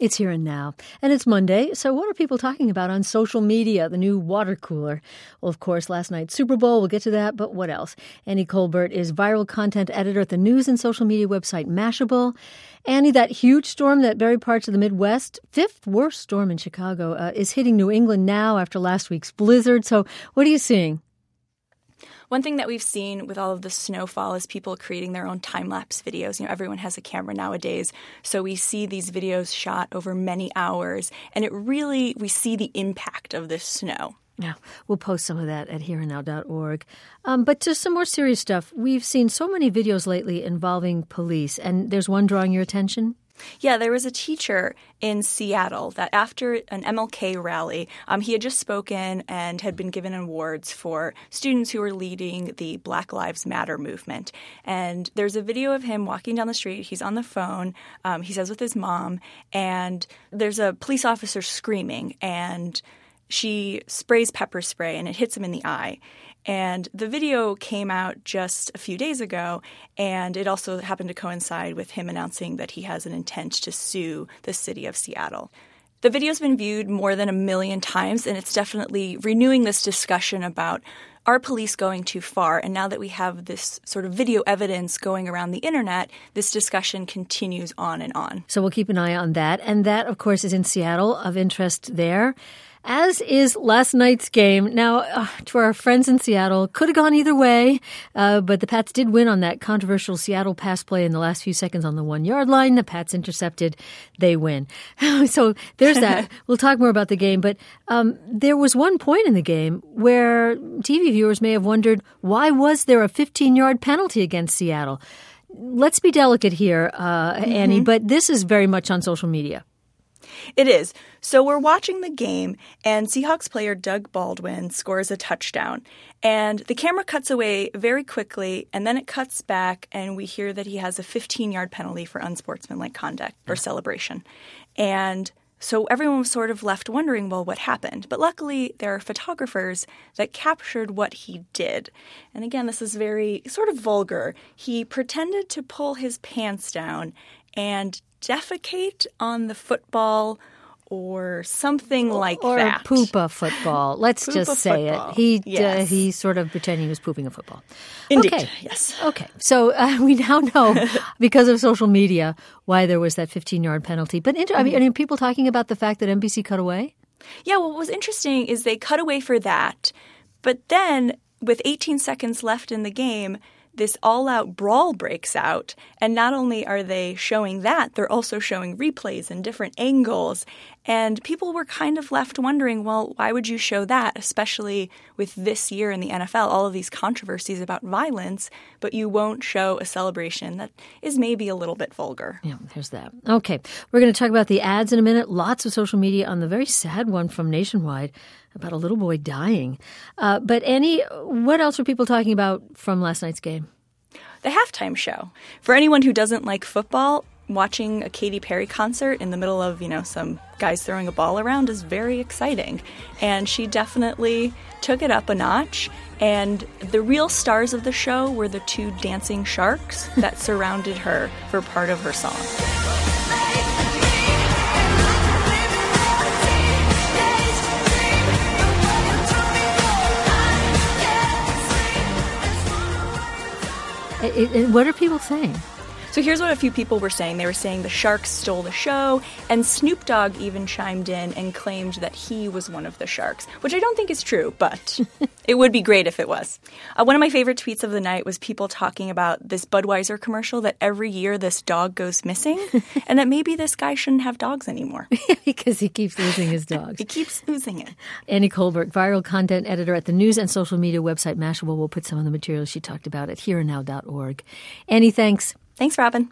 It's here and now. And it's Monday, so what are people talking about on social media? The new water cooler. Well, of course, last night's Super Bowl, we'll get to that, but what else? Annie Colbert is viral content editor at the news and social media website Mashable. Annie, that huge storm that buried parts of the Midwest, fifth worst storm in Chicago, is hitting New England now after last week's blizzard. So what are you seeing? One thing that we've seen with all of the snowfall is people creating their own time-lapse videos. Everyone has a camera nowadays, so we see these videos shot over many hours, and we see the impact of this snow. Yeah, we'll post some of that at hereandnow.org. But to some more serious stuff, we've seen so many videos lately involving police, and there's one drawing your attention? Yeah, there was a teacher in Seattle that after an MLK rally, he had just spoken and had been given awards for students who were leading the Black Lives Matter movement. And there's a video of him walking down the street. He's on the phone, he says with his mom, and there's a police officer screaming, and she sprays pepper spray, and it hits him in the eye. And the video came out just a few days ago, and it also happened to coincide with him announcing that he has an intent to sue the city of Seattle. The video's been viewed more than 1 million times, and it's definitely renewing this discussion about are police going too far? And now that we have this sort of video evidence going around the internet, this discussion continues on and on. So we'll keep an eye on that. And that, of course, is in Seattle, of interest there. As is last night's game. Now, to our friends in Seattle, could have gone either way, but the Pats did win on that controversial Seattle pass play in the last few seconds on the 1-yard line. The Pats intercepted. They win. So there's that. We'll talk more about the game, but there was one point in the game where TV viewers may have wondered, why was there a 15-yard penalty against Seattle? Let's be delicate here, Annie, but this is very much on social media. It is. So we're watching the game, and Seahawks player Doug Baldwin scores a touchdown. And the camera cuts away very quickly, and then it cuts back, and we hear that he has a 15-yard penalty for unsportsmanlike conduct or celebration. And so everyone was sort of left wondering, well, what happened? But luckily, there are photographers that captured what he did. And again, this is very sort of vulgar. He pretended to pull his pants down and defecate on the football or something like that. Or poop a football. Let's just say it. He's sort of pretending he was pooping a football. Indeed, okay. Yes. Okay, so we now know, because of social media, why there was that 15-yard penalty. But I mean, people talking about the fact that NBC cut away? Yeah, what was interesting is they cut away for that, but then with 18 seconds left in the game, this all-out brawl breaks out, and not only are they showing that, they're also showing replays and different angles, and people were kind of left wondering, well, why would you show that, especially with this year in the NFL, all of these controversies about violence, but you won't show a celebration that is maybe a little bit vulgar. Yeah, there's that. Okay, we're going to talk about the ads in a minute. Lots of social media on the very sad one from Nationwide about a little boy dying. But Annie, what else are people talking about from last night's game? The halftime show. For anyone who doesn't like football, watching a Katy Perry concert in the middle of, some guys throwing a ball around is very exciting. And she definitely took it up a notch. And the real stars of the show were the 2 dancing sharks that surrounded her for part of her song. What are people saying? So here's what a few people were saying. They were saying the Sharks stole the show, and Snoop Dogg even chimed in and claimed that he was one of the Sharks, which I don't think is true, but it would be great if it was. One of my favorite tweets of the night was people talking about this Budweiser commercial that every year this dog goes missing, and that maybe this guy shouldn't have dogs anymore. Because he keeps losing his dogs. He keeps losing it. Annie Colbert, viral content editor at the news and social media website Mashable. We'll put some of the materials she talked about at hereandnow.org. Annie, thanks. Thanks, Robin.